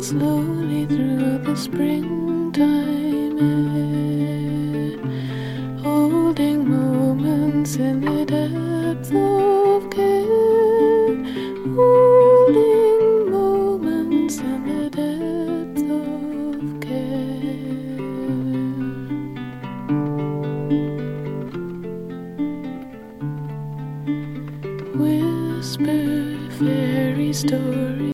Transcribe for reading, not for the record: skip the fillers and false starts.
slowly through the springtime air, holding moments in the depth of care, holding moments in the depth of care. Whisper fairy stories